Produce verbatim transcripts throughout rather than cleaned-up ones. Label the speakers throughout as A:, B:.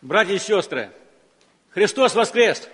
A: Братья и сестры, Христос воскрес!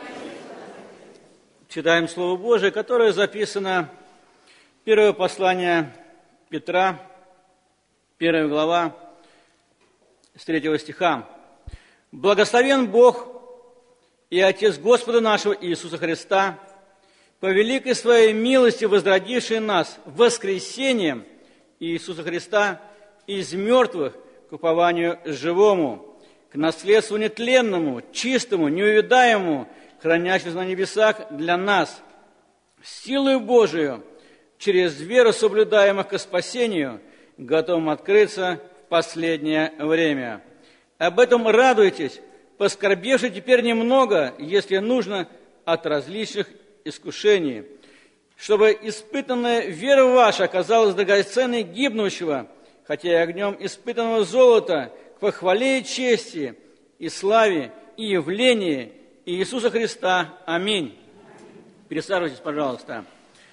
A: Читаем Слово Божие, которое записано в первое послание Петра, первая глава, с третьего стиха. «Благословен Бог и Отец Господа нашего Иисуса Христа, по великой своей милости возродивший нас воскресением Иисуса Христа из мертвых к упованию живому, к наследству нетленному, чистому, неувядаемому, хранящемуся на небесах для нас, силою Божию, через веру соблюдаемых ко спасению, готовым открыться в последнее время. Об этом радуйтесь, поскорбевши теперь немного, если нужно, от различных искушений, чтобы испытанная вера ваша оказалась драгоценной гибнущего, хотя и огнем испытанного золота, к похвале и чести, и славе, и явлении Иисуса Христа. Аминь». Пересаживайтесь, пожалуйста.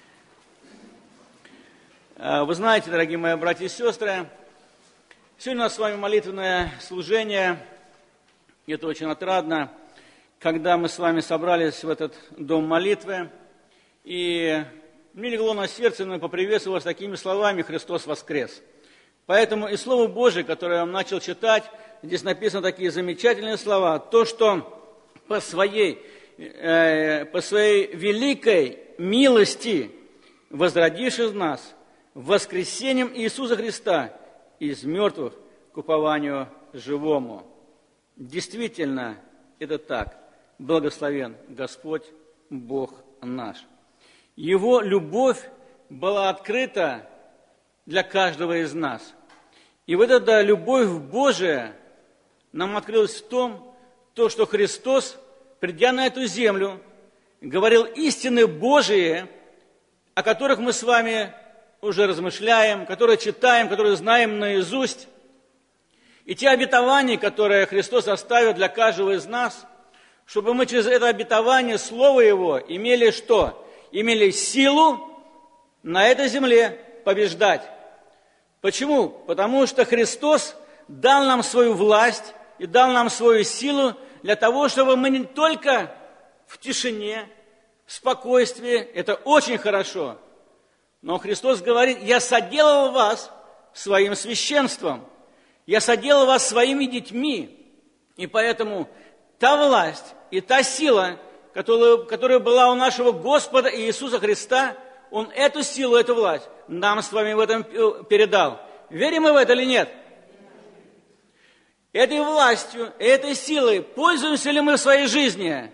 A: Вы знаете, дорогие мои братья и сестры, сегодня у нас с вами молитвенное служение. Это очень отрадно, когда мы с вами собрались в этот дом молитвы. И мне легло на сердце, но поприветствовал вас такими словами: «Христос воскрес». Поэтому и Слово Божие, которое я вам начал читать, здесь написаны такие замечательные слова. То, что по своей, э, по своей великой милости, возродивший нас воскресением Иисуса Христа из мертвых к упованию живому. Действительно, это так. Благословен Господь, Бог наш. Его любовь была открыта для каждого из нас. И вот эта любовь Божия нам открылась в том, то, что Христос, придя на эту землю, говорил истины Божии, о которых мы с вами уже размышляем, которые читаем, которые знаем наизусть. И те обетования, которые Христос оставил для каждого из нас, чтобы мы через это обетование, Слово Его, имели что? Имели силу на этой земле побеждать. Почему? Потому что Христос дал нам свою власть и дал нам свою силу для того, чтобы мы не только в тишине, в спокойствии, это очень хорошо, но Христос говорит: «Я соделал вас своим священством, я соделал вас своими детьми». И поэтому та власть и та сила, которая, которая была у нашего Господа Иисуса Христа, Он эту силу, эту власть нам с вами в этом передал. Верим мы в это или нет? Этой властью, этой силой пользуемся ли мы в своей жизни?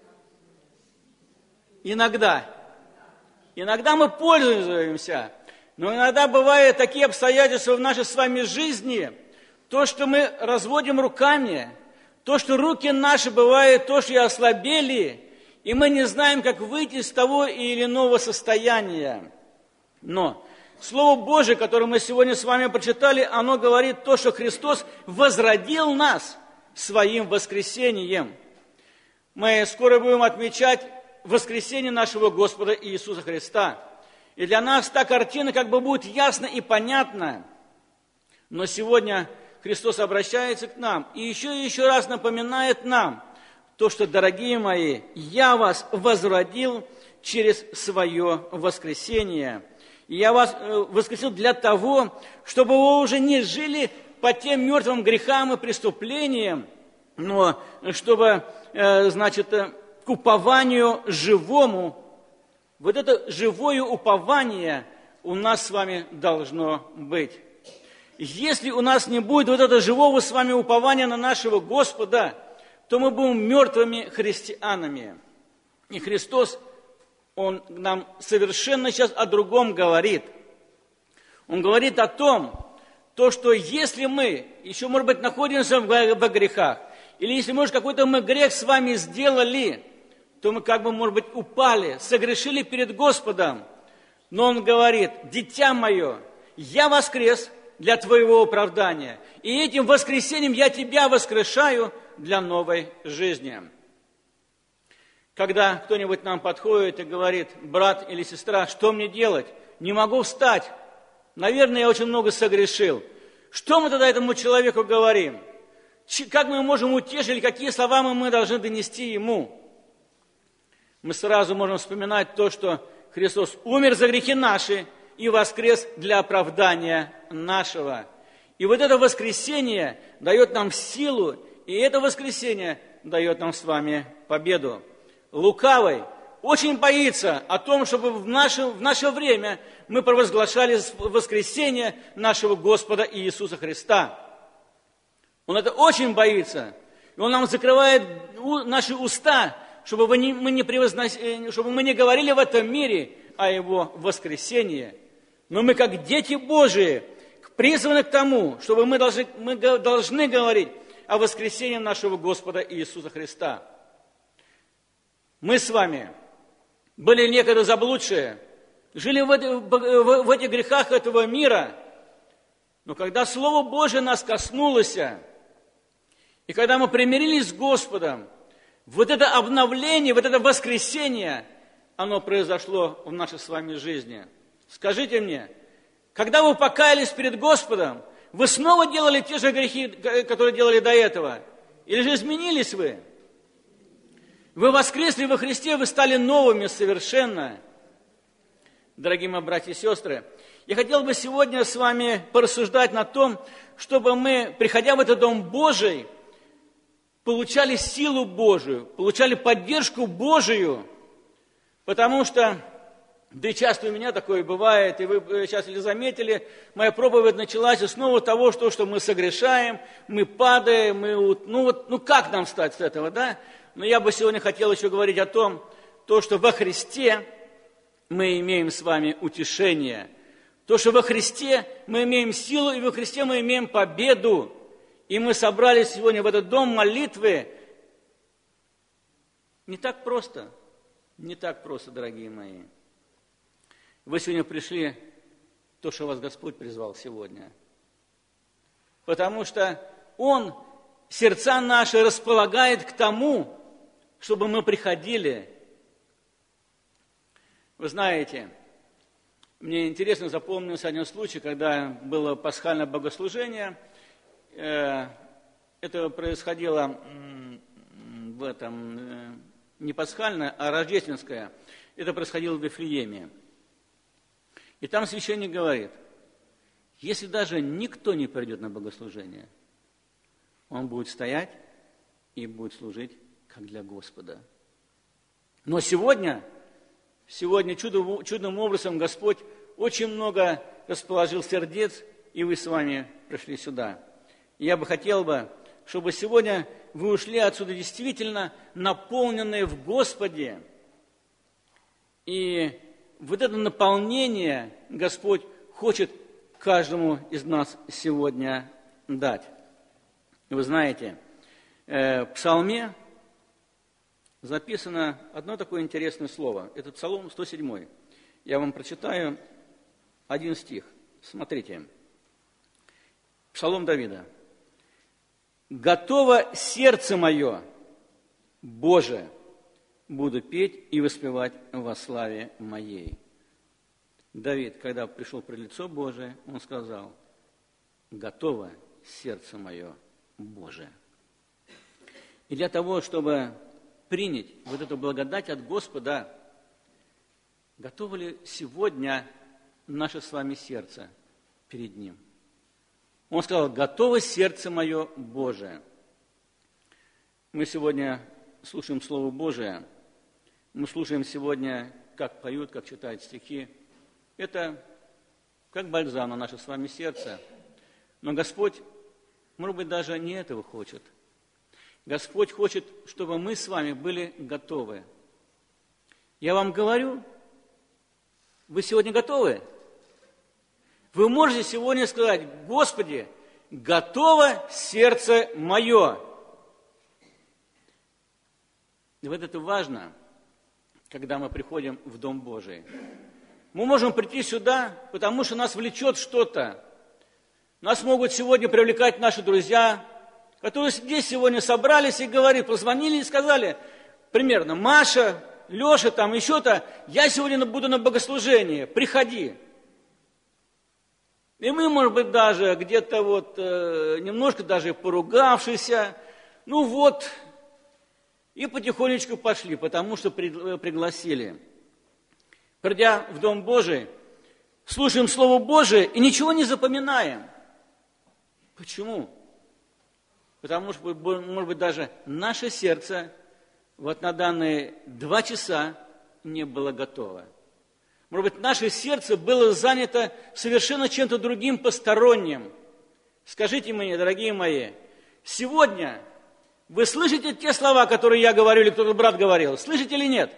A: Иногда. Иногда мы пользуемся, но иногда бывают такие обстоятельства в нашей с вами жизни, то, что мы разводим руками, то, что руки наши бывают, то, что и ослабели, и мы не знаем, как выйти из того или иного состояния. Но Слово Божие, которое мы сегодня с вами прочитали, оно говорит то, что Христос возродил нас своим воскресением. Мы скоро будем отмечать воскресение нашего Господа Иисуса Христа. И для нас та картина как бы будет ясна и понятна. Но сегодня Христос обращается к нам и еще и еще раз напоминает нам то, что, дорогие мои, я вас возродил через свое воскресение. И я вас воскресил для того, чтобы вы уже не жили по тем мертвым грехам и преступлениям, но чтобы, значит, к упованию живому, вот это живое упование у нас с вами должно быть. Если у нас не будет вот этого живого с вами упования на нашего Господа, то мы будем мертвыми христианами. И Христос, Он нам совершенно сейчас о другом говорит. Он говорит о том, то, что если мы еще, может быть, находимся во грехах, или если, может, какой-то мы грех с вами сделали, то мы как бы, может быть, упали, согрешили перед Господом. Но Он говорит: «Дитя мое, я воскрес для твоего оправдания, и этим воскресением я тебя воскрешаю для новой жизни». Когда кто-нибудь нам подходит и говорит: «Брат или сестра, что мне делать? Не могу встать. Наверное, я очень много согрешил». Что мы тогда этому человеку говорим? как мы можем утешить, или какие слова мы, мы должны донести Ему. Мы сразу можем вспоминать то, что Христос умер за грехи наши и воскрес для оправдания нашего. И вот это воскресение дает нам силу, и это воскресение дает нам с вами победу. Лукавый очень боится о том, чтобы в наше, в наше время мы провозглашали воскресение нашего Господа Иисуса Христа. Он это очень боится, и Он нам закрывает наши уста, чтобы мы не, мы не превозносили, чтобы мы не говорили в этом мире о Его воскресении. Но мы, как дети Божии, призваны к тому, чтобы мы должны, мы должны говорить о воскресении нашего Господа Иисуса Христа. Мы с вами были некогда заблудшие, жили в, это, в, в этих грехах этого мира, но когда Слово Божие нас коснулось, и когда мы примирились с Господом, вот это обновление, вот это воскресение, оно произошло в нашей с вами жизни. Скажите мне, когда вы покаялись перед Господом, вы снова делали те же грехи, которые делали до этого? Или же изменились вы? Вы воскресли во Христе, вы стали новыми совершенно. Дорогие мои братья и сестры, я хотел бы сегодня с вами порассуждать на том, чтобы мы, приходя в этот Дом Божий, получали силу Божию, получали поддержку Божию, потому что, да и часто у меня такое бывает, и вы сейчас или заметили, моя проповедь началась снова того, что, что мы согрешаем, мы падаем, мы, ну, вот, ну как нам встать с этого, да? Но я бы сегодня хотел еще говорить о том, то, что во Христе мы имеем с вами утешение, то, что во Христе мы имеем силу, и во Христе мы имеем победу. И мы собрались сегодня в этот дом молитвы. Не так просто, не так просто, дорогие мои. Вы сегодня пришли, то, что вас Господь призвал сегодня. Потому что Он сердца наши располагает к тому, чтобы мы приходили. Вы знаете, мне интересно запомнился один случай, когда было пасхальное богослужение. Это происходило в этом, не пасхальное, а рождественское. Это происходило в Вифлееме. И там священник говорит, если даже никто не придет на богослужение, он будет стоять и будет служить, как для Господа. Но сегодня, сегодня чудом, чудным образом Господь очень много расположил сердец, и вы с вами пришли сюда. Я бы хотел бы, чтобы сегодня вы ушли отсюда действительно наполненные в Господе. И вот это наполнение Господь хочет каждому из нас сегодня дать. Вы знаете, в Псалме записано одно такое интересное слово. Это Псалом сто седьмой. Я вам прочитаю один стих. Смотрите. Псалом Давида. «Готово сердце мое, Боже, буду петь и воспевать во славе моей». Давид, когда пришел пред лицо Божие, он сказал, «Готово сердце мое, Боже». И для того, чтобы принять вот эту благодать от Господа, готово ли сегодня наше с вами сердце перед Ним? Он сказал, готово сердце мое Божие. Мы сегодня слушаем Слово Божие, мы слушаем сегодня, как поют, как читают стихи. Это как бальзам на наше с вами сердце. Но Господь, может быть, даже не этого хочет. Господь хочет, чтобы мы с вами были готовы. Я вам говорю, вы сегодня готовы? Вы можете сегодня сказать, Господи, готово сердце мое. И вот это важно, когда мы приходим в Дом Божий. Мы можем прийти сюда, потому что нас влечет что-то. Нас могут сегодня привлекать наши друзья, которые здесь сегодня собрались и говорили, позвонили и сказали, примерно, Маша, Леша, там еще-то, я сегодня буду на богослужении, приходи. И мы, может быть, даже где-то вот э, немножко даже поругавшиеся, ну вот, и потихонечку пошли, потому что пригласили. Придя в Дом Божий, слушаем Слово Божие и ничего не запоминаем. Почему? Потому что, может быть, даже наше сердце вот на данные два часа не было готово. Может быть, наше сердце было занято совершенно чем-то другим, посторонним. Скажите мне, дорогие мои, сегодня вы слышите те слова, которые я говорю, или кто-то брат говорил? Слышите или нет?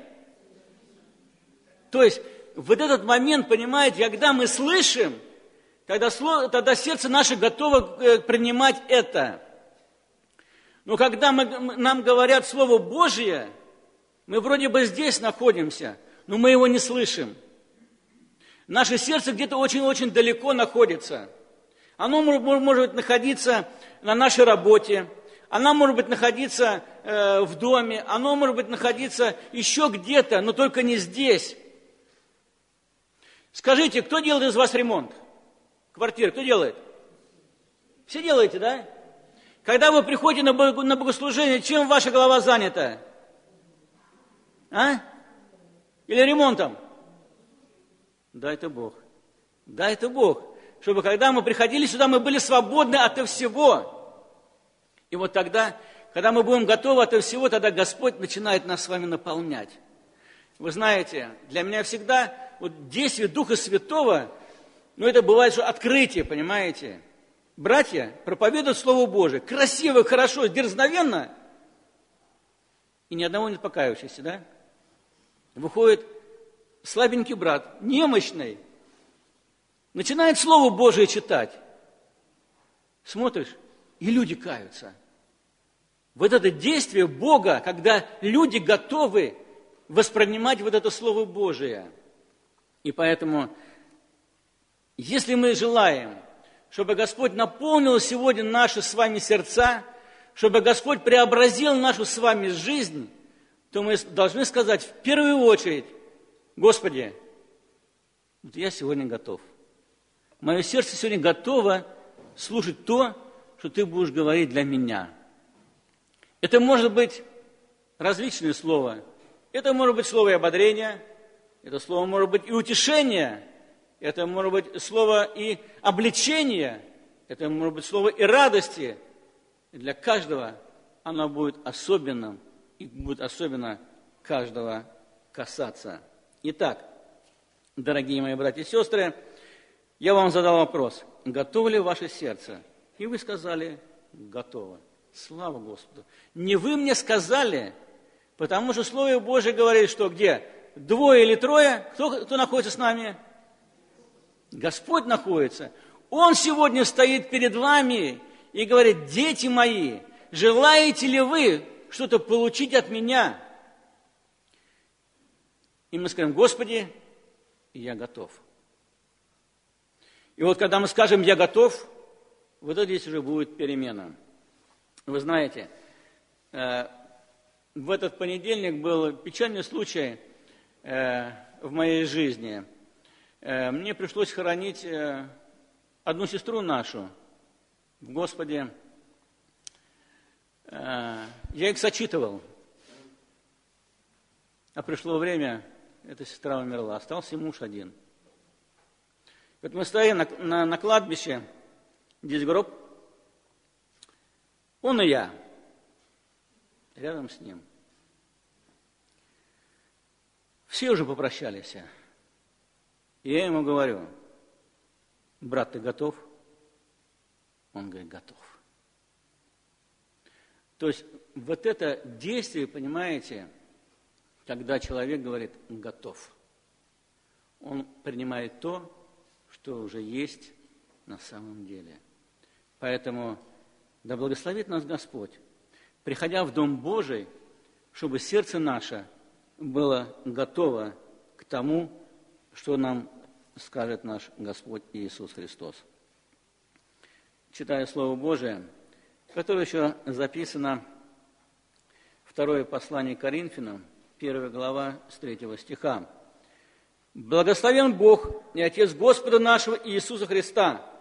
A: То есть, вот этот момент, понимаете, когда мы слышим, тогда, тогда сердце наше готово принимать это. Но когда мы, нам говорят Слово Божие, мы вроде бы здесь находимся, но мы его не слышим. Наше сердце где-то очень-очень далеко находится. Оно может, может находиться на нашей работе, оно может быть находиться э, в доме, оно может быть находиться еще где-то, но только не здесь. Скажите, кто делает из вас ремонт? Квартиры, кто делает? Все делаете, да? Когда вы приходите на богослужение, чем ваша голова занята? А? Или ремонтом? Да, это Бог. Да, это Бог. Чтобы когда мы приходили сюда, мы были свободны от всего. И вот тогда, когда мы будем готовы от всего, тогда Господь начинает нас с вами наполнять. Вы знаете, для меня всегда вот действие Духа Святого, ну это бывает, что открытие, понимаете? Братья проповедуют Слово Божие, красиво, хорошо, дерзновенно, и ни одного не покаявшегося, да? Выходит слабенький брат, немощный, начинает Слово Божие читать. Смотришь, и люди каются. Вот это действие Бога, когда люди готовы воспринимать вот это Слово Божие. И поэтому, если мы желаем, чтобы Господь наполнил сегодня наши с вами сердца, чтобы Господь преобразил нашу с вами жизнь, то мы должны сказать в первую очередь: Господи, вот я сегодня готов. Мое сердце сегодня готово слушать то, что Ты будешь говорить для меня. Это может быть различные слова. Это может быть слово и ободрения, это слово может быть и утешение, это может быть слово и обличения, это может быть слово и радости. И для каждого оно будет особенным и будет особенно каждого касаться. Итак, дорогие мои братья и сестры, я вам задал вопрос: готово ли ваше сердце? И вы сказали: готово. Слава Господу. Не вы мне сказали, потому что Слово Божие говорит, что где? Двое или трое? Кто, кто находится с нами? Господь находится. Он сегодня стоит перед вами и говорит: дети мои, желаете ли вы что-то получить от меня? И мы скажем: Господи, я готов. И вот когда мы скажем: я готов, вот это здесь уже будет перемена. Вы знаете, в этот понедельник был печальный случай в моей жизни. Мне пришлось хоронить одну сестру нашу в Господе. Я их сочитывал, а пришло время, эта сестра умерла, остался муж один. Вот мы стоим на, на, на кладбище, здесь гроб, он и я, рядом с ним. Все уже попрощались. И я ему говорю: брат, ты готов? Он говорит: готов. То есть вот это действие, понимаете, когда человек говорит: готов, он принимает то, что уже есть на самом деле. Поэтому да благословит нас Господь, приходя в Дом Божий, чтобы сердце наше было готово к тому, что нам скажет наш Господь Иисус Христос. Читаю Слово Божие, которое еще записано второе послание Коринфянам, первая глава, с третьего стиха. «Благословен Бог и Отец Господа нашего Иисуса Христа,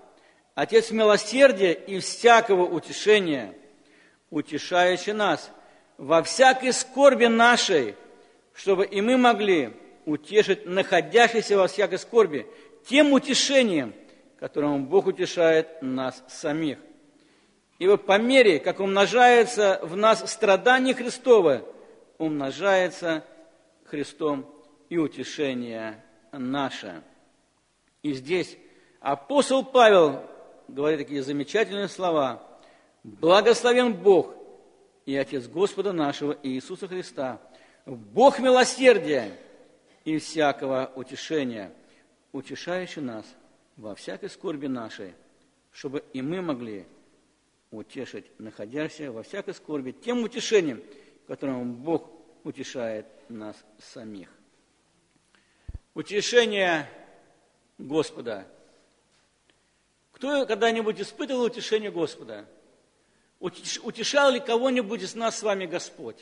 A: Отец милосердия и всякого утешения, утешающий нас во всякой скорби нашей, чтобы и мы могли утешить находящихся во всякой скорби тем утешением, которым Бог утешает нас самих. Ибо по мере, как умножается в нас страдание Христово, умножается Христом и утешение наше. И здесь апостол Павел говорит такие замечательные слова: «Благословен Бог и Отец Господа нашего Иисуса Христа, Бог милосердия и всякого утешения, утешающий нас во всякой скорби нашей, чтобы и мы могли утешить находящихся во всякой скорби тем утешением, которым Бог утешает нас самих». Утешение Господа. Кто когда-нибудь испытывал утешение Господа? Утешал ли кого-нибудь из нас с вами Господь?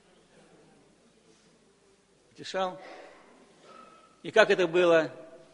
A: Утешал? И как это было?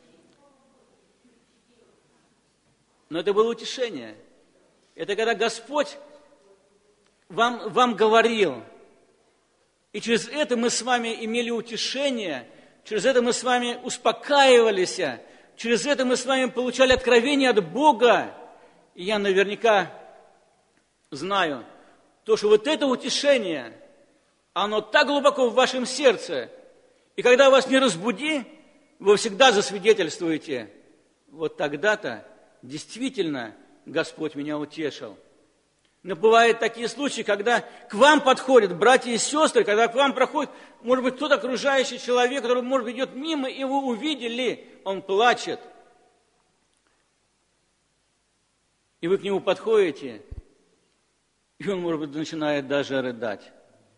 A: Но это было утешение. Это когда Господь вам, вам говорил. И через это мы с вами имели утешение, через это мы с вами успокаивались, через это мы с вами получали откровение от Бога. И я наверняка знаю, то, что вот это утешение, оно так глубоко в вашем сердце, и когда вас не разбуди, вы всегда засвидетельствуете: вот тогда-то действительно Господь меня утешил. Но бывают такие случаи, когда к вам подходят братья и сестры, когда к вам проходит, может быть, тот окружающий человек, который, может быть, идет мимо, и вы увидели, он плачет. И вы к нему подходите, и он, может быть, начинает даже рыдать.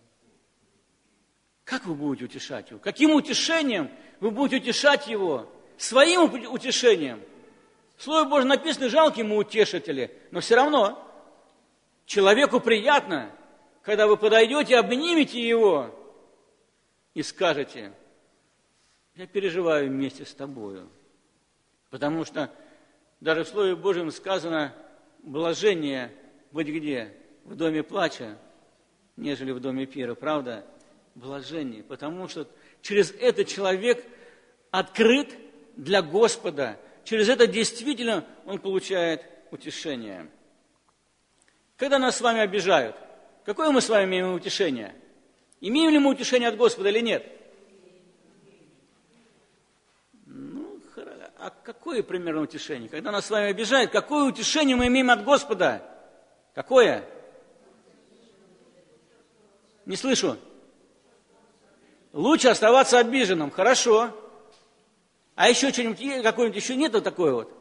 A: Как вы будете утешать его? Каким утешением вы будете утешать его? Своим утешением? В Слове Божьем написано: жалкие мы утешители, но все равно человеку приятно, когда вы подойдете, обнимете его и скажете: я переживаю вместе с тобою. Потому что даже в Слове Божьем сказано: блажение быть где? В доме плача, нежели в доме пира. Правда? Блажение. Потому что через это человек открыт для Господа. Через это действительно он получает утешение. Когда нас с вами обижают, какое мы с вами имеем утешение? Имеем ли мы утешение от Господа или нет? Ну, а какое примерно утешение? Когда нас с вами обижают, какое утешение мы имеем от Господа? Какое? Не слышу. Лучше оставаться обиженным. Хорошо. А еще что-нибудь, какое-нибудь еще нету такое вот?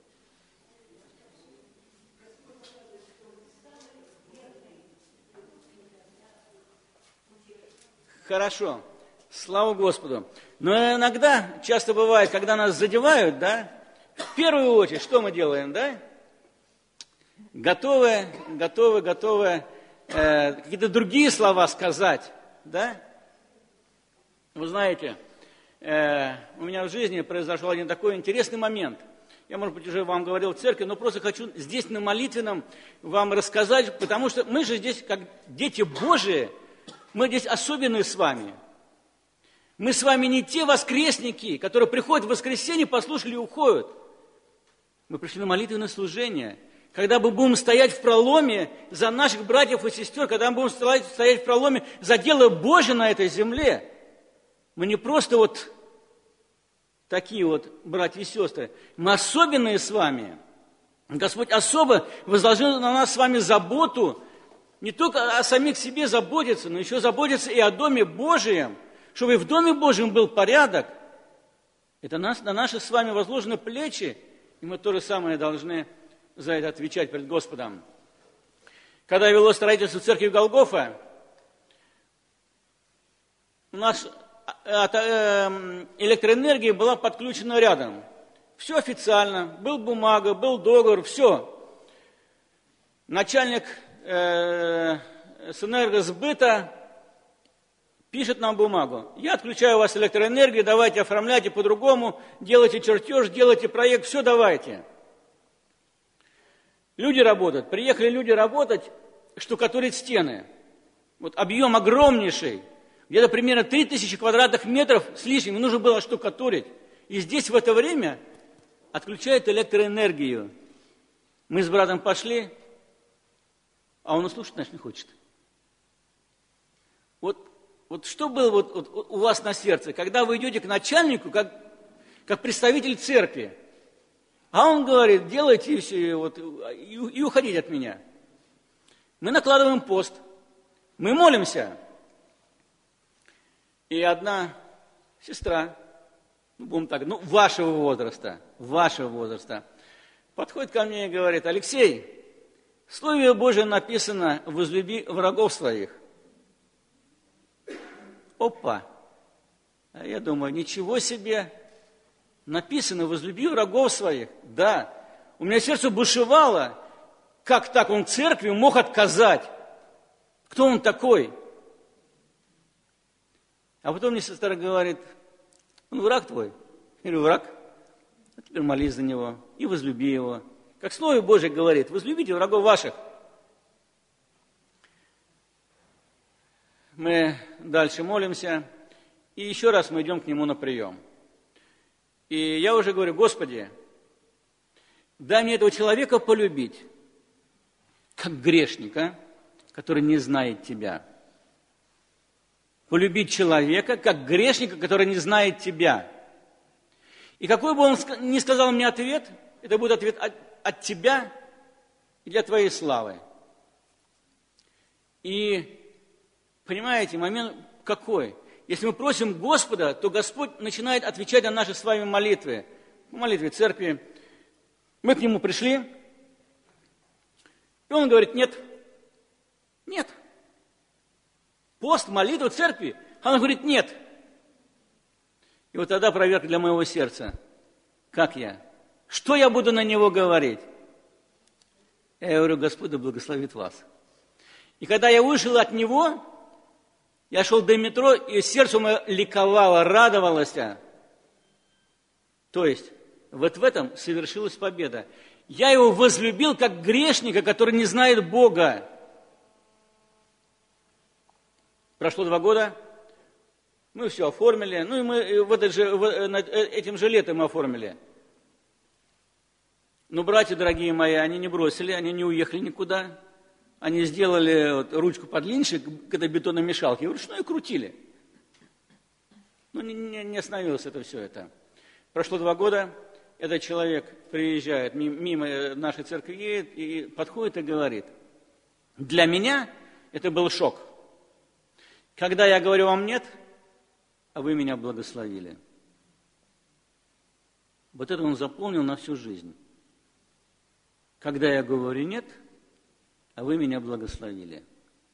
A: Хорошо. Слава Господу. Но иногда, часто бывает, когда нас задевают, да, в первую очередь, что мы делаем, да? Готовы, готовы, готовы э, какие-то другие слова сказать, да? Вы знаете, э, у меня в жизни произошел один такой интересный момент. Я, может быть, уже вам говорил в церкви, но просто хочу здесь на молитвенном вам рассказать, потому что мы же здесь, как дети Божии, мы здесь особенные с вами. Мы с вами не те воскресники, которые приходят в воскресенье, послушали и уходят. Мы пришли на молитвенное служение. Когда мы будем стоять в проломе за наших братьев и сестер, когда мы будем стоять, стоять в проломе за дело Божие на этой земле, мы не просто вот такие вот братья и сестры, мы особенные с вами. Господь особо возложил на нас с вами заботу, не только о самих себе заботиться, но еще заботиться и о Доме Божьем, чтобы и в Доме Божьем был порядок. Это нас, на наши с вами возложены плечи, и мы то же самое должны за это отвечать перед Господом. Когда велось строительство церкви Голгофа, у нас электроэнергия была подключена рядом. Все официально, был бумага, был договор, все. Начальник э, с энергосбыта пишет нам бумагу: я отключаю у вас электроэнергию, давайте оформляйте по-другому, делайте чертеж, делайте проект, все давайте. Люди работают, приехали люди работать, штукатурить стены. Вот объем огромнейший, где-то примерно три тысячи квадратных метров с лишним, нужно было штукатурить. И здесь в это время отключают электроэнергию. Мы с братом пошли, а он и слушать, значит, не хочет. Вот, вот что было вот, вот, у вас на сердце, когда вы идете к начальнику, как, как представитель церкви, а он говорит, делайте все, вот, и, и уходите от меня. Мы накладываем пост, мы молимся. И одна сестра, ну, будем так, ну, вашего возраста, вашего возраста, подходит ко мне и говорит: Алексей, в Слове Божьем написано: возлюби врагов своих. Опа! А я думаю, ничего себе! Написано: возлюби врагов своих. Да, у меня сердце бушевало, как так он церкви мог отказать? Кто он такой? А потом мне сестра говорит: он враг твой. Я говорю: враг. А теперь молись за него и возлюби его. Как Слово Божье говорит: возлюбите врагов ваших. Мы дальше молимся, и еще раз мы идем к нему на прием. И я уже говорю: Господи, дай мне этого человека полюбить, как грешника, который не знает Тебя. Полюбить человека, как грешника, который не знает Тебя. И какой бы он ни сказал мне ответ, это будет ответ от, от Тебя и для Твоей славы. И, понимаете, момент какой? Если мы просим Господа, то Господь начинает отвечать на наши с вами молитвы. В молитве церкви. Мы к Нему пришли, и Он говорит: нет, нет. Пост, молитва церкви, а Он говорит: нет. И вот тогда проверка для моего сердца. Как я? Что я буду на него говорить? Я говорю: Господь да благословит вас. И когда я вышел от Него, я шел до метро, и сердце мое ликовало, радовалось. То есть, вот в этом совершилась победа. Я его возлюбил как грешника, который не знает Бога. Прошло два года, мы все оформили, ну и мы в этот же, в, этим же летом мы оформили. Но братья дорогие мои, они не бросили, они не уехали никуда. Они сделали вот ручку подлиннее, когда бетономешалки, и вручную крутили. Ну, не, не, не остановилось это все это. Прошло два года, этот человек приезжает, мимо нашей церкви едет, и подходит и говорит: для меня это был шок. Когда я говорю вам нет, а вы меня благословили. Вот это он запомнил на всю жизнь. Когда я говорю нет, а вы меня благословили.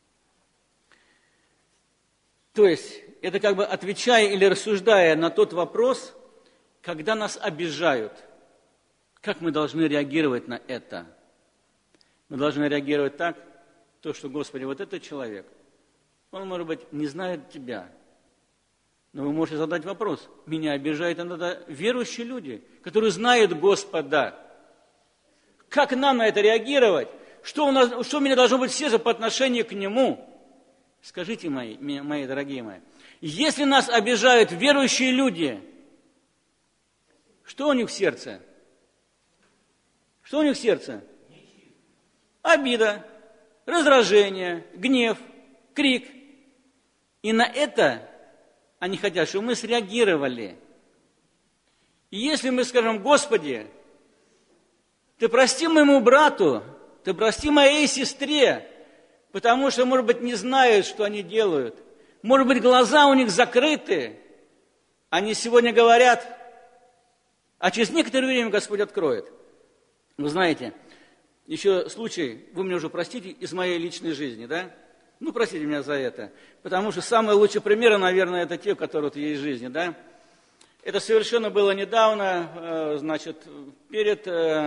A: То есть, это как бы отвечая или рассуждая на тот вопрос, когда нас обижают, как мы должны реагировать на это? Мы должны реагировать так, то, что, Господи, вот этот человек, он, может быть, не знает Тебя. Но вы можете задать вопрос: меня обижают иногда верующие люди, которые знают Господа. Как нам на это реагировать? Что, у нас, что у меня должно быть в сердце по отношению к Нему? Скажите, мои, мои дорогие мои, если нас обижают верующие люди, что у них в сердце? Что у них в сердце? Обида, раздражение, гнев, крик. И на это они хотят, чтобы мы среагировали. И если мы скажем: Господи, Ты прости моему брату, Ты прости моей сестре, потому что, может быть, не знают, что они делают. Может быть, глаза у них закрыты. Они сегодня говорят, а через некоторое время Господь откроет. Вы знаете, еще случай, вы меня уже простите, из моей личной жизни, да? Ну, простите меня за это. Потому что самые лучшие примеры, наверное, это те, которые вот есть в жизни, да? Это совершенно было недавно, значит, перед...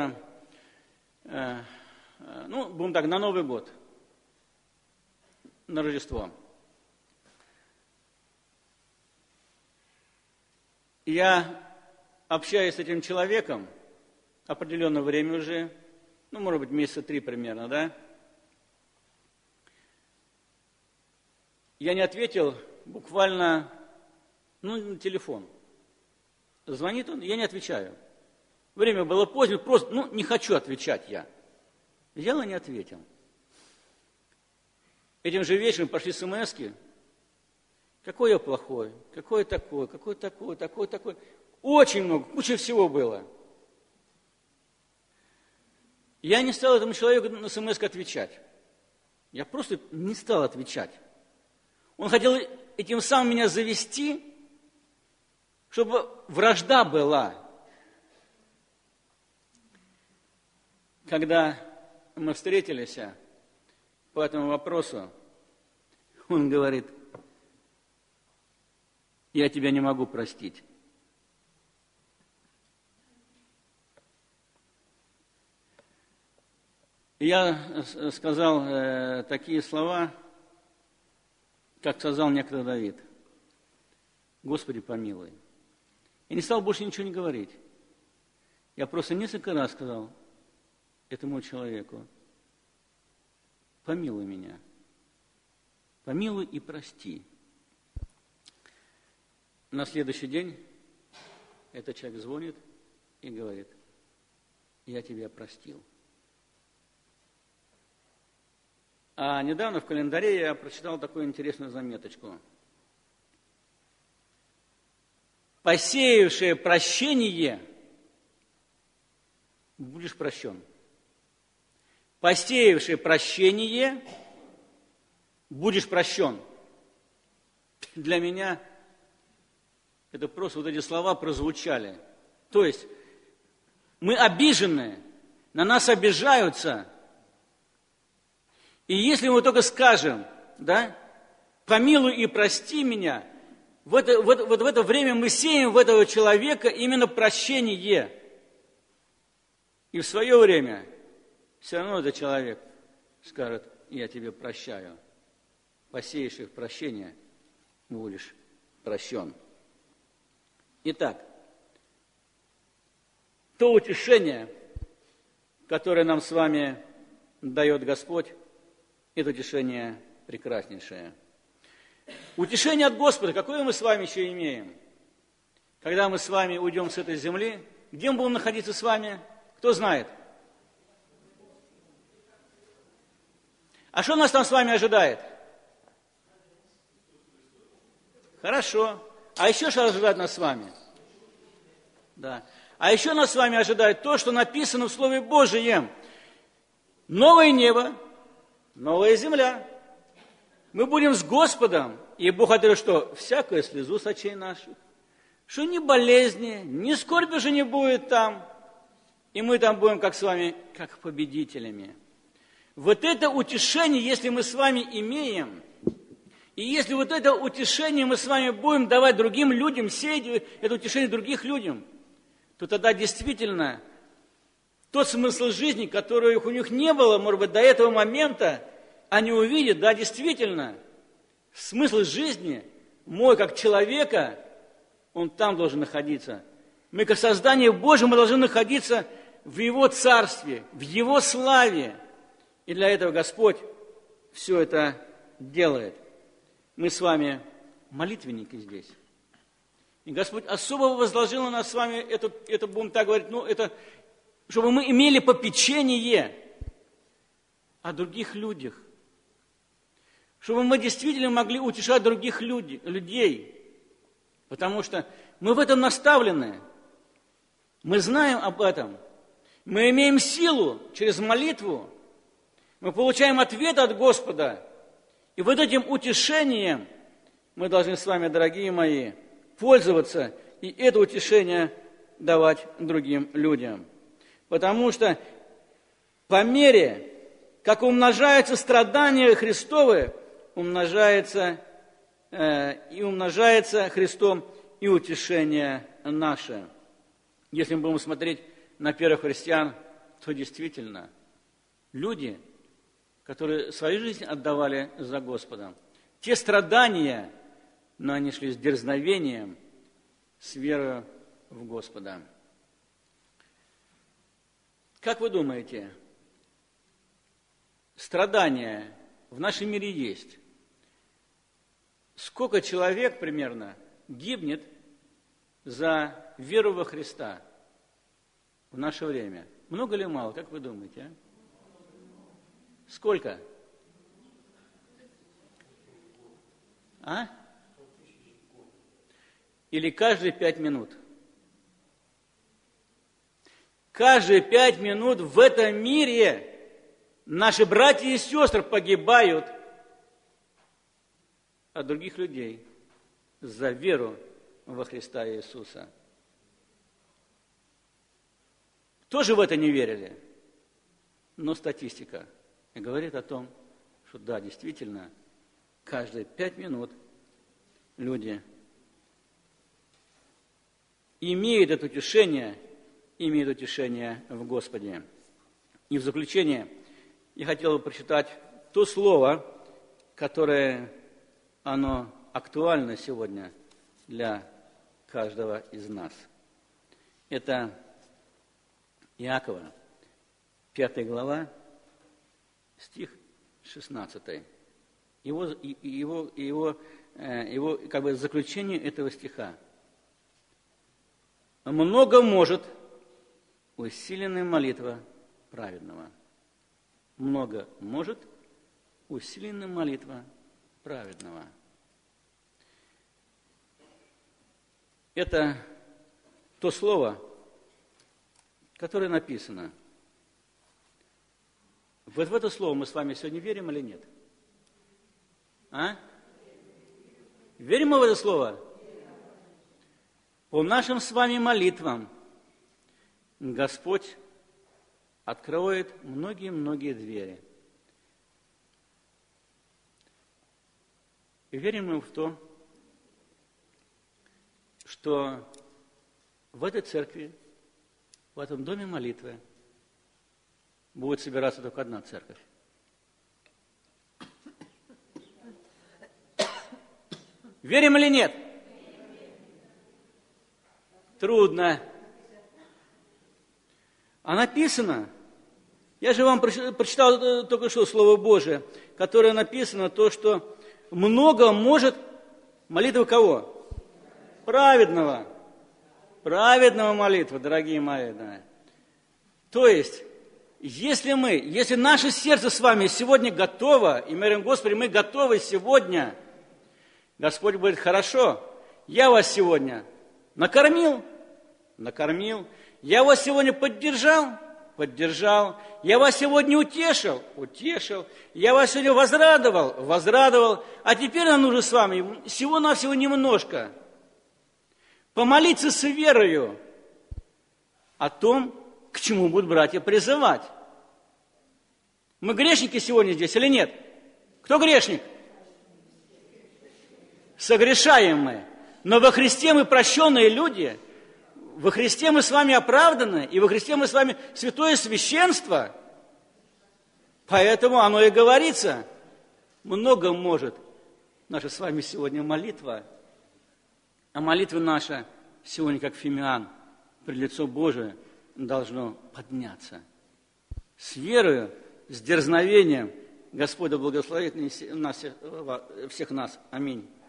A: Ну, будем так, на Новый год, на Рождество. Я общаюсь с этим человеком определенное время уже, ну, может быть, месяца три примерно, да? Я не ответил буквально, ну, на телефон. Звонит он, я не отвечаю. Время было позднее, просто, ну, не хочу отвечать я. Взял и не ответил. Этим же вечером пошли смски. Какой я плохой, какой такой, какой такой, такой, такой. Очень много, куча всего было. Я не стал этому человеку на смс отвечать. Я просто не стал отвечать. Он хотел этим самым меня завести, чтобы вражда была. Когда мы встретились по этому вопросу, он говорит: я тебя не могу простить. Я сказал э, такие слова, как сказал некогда Давид: Господи, помилуй. Я не стал больше ничего не говорить. Я просто несколько раз сказал этому человеку: помилуй меня, помилуй и прости. На следующий день этот человек звонит и говорит: я тебя простил. А недавно в календаре я прочитал такую интересную заметочку. Посеявшее прощение, будешь прощен. Посеявшее прощение, будешь прощен. Для меня это просто вот эти слова прозвучали. То есть мы обижены, на нас обижаются. И если мы только скажем, да, помилуй и прости меня, в это, в это, вот в это время мы сеем в этого человека именно прощение. И в свое время все равно этот человек скажет: я тебе прощаю. Посеешь их прощение, будешь прощен. Итак, то утешение, которое нам с вами дает Господь, это утешение прекраснейшее. Утешение от Господа, какое мы с вами еще имеем? Когда мы с вами уйдем с этой земли, где мы будем находиться с вами? Кто знает? А что нас там с вами ожидает? Хорошо. А еще что ожидает нас с вами? Да. А еще нас с вами ожидает то, что написано в Слове Божьем. Новое небо, новая земля. Мы будем с Господом, и Бог говорит, что всякую слезу с очей наших, что ни болезни, ни скорби же не будет там, и мы там будем, как с вами, как победителями. Вот это утешение, если мы с вами имеем, и если вот это утешение мы с вами будем давать другим людям, сеять это утешение других людям, то тогда действительно тот смысл жизни, который у них не было, может быть, до этого момента, они увидят, да, действительно, смысл жизни мой как человека, он там должен находиться. Мы как создание Божие, мы должны находиться в Его Царстве, в Его славе. И для этого Господь все это делает. Мы с вами молитвенники здесь. И Господь особо возложил на нас с вами, это, это будем так говорить, ну, это, чтобы мы имели попечение о других людях. Чтобы мы действительно могли утешать других люди, людей. Потому что мы в этом наставлены. Мы знаем об этом. Мы имеем силу через молитву. Мы получаем ответ от Господа. И вот этим утешением мы должны с вами, дорогие мои, пользоваться и это утешение давать другим людям. Потому что по мере, как умножаются страдания Христовы, умножается э, и умножается Христом и утешение наше. Если мы будем смотреть на первых христиан, то действительно люди, которые свою жизнь отдавали за Господом, те страдания, но они шли с дерзновением, с верой в Господа. Как вы думаете, страдания в нашем мире есть. Сколько человек примерно гибнет за веру во Христа в наше время? Много или мало, как вы думаете? А? Сколько? А? Или каждые пять минут? Каждые пять минут в этом мире наши братья и сестры погибают от других людей за веру во Христа Иисуса. Тоже в это не верили. Но статистика говорит о том, что да, действительно, каждые пять минут люди имеют это утешение, имеют утешение в Господе. И в заключение я хотел бы прочитать то слово, которое оно актуально сегодня для каждого из нас. Это Иакова, пятая глава, стих шестнадцатый. Его, его, его, его как бы заключение этого стиха. Много может усиленная молитва праведного. Много может усиленная молитва праведного. Это то слово, которое написано. Вот в это слово мы с вами сегодня верим или нет? А? Верим мы в это слово? По нашим с вами молитвам Господь откроет многие-многие двери. И верим мы в то, что в этой церкви, в этом доме молитвы будет собираться только одна церковь. Верим или нет? Трудно. А написано, я же вам прочитал только что Слово Божие, которое написано, то, что много может молитва кого? Праведного. Праведного молитва, дорогие мои. Да. То есть, если мы, если наше сердце с вами сегодня готово, и мы говорим, Господи, мы готовы сегодня, Господь говорит, хорошо, я вас сегодня накормил, накормил, я вас сегодня поддержал, поддержал, я вас сегодня утешил, утешил, я вас сегодня возрадовал, возрадовал, а теперь нам нужно с вами всего-навсего немножко помолиться с верою о том, к чему будут братья призывать. Мы грешники сегодня здесь или нет? Кто грешник? Согрешаем мы. Но во Христе мы прощенные люди, во Христе мы с вами оправданы, и во Христе мы с вами святое священство. Поэтому оно и говорится. Много может наша с вами сегодня молитва, а молитва наша сегодня, как Фимиам, пред лицо Божие, должно подняться. С верою, с дерзновением Господь да благословит нас, всех нас. Аминь.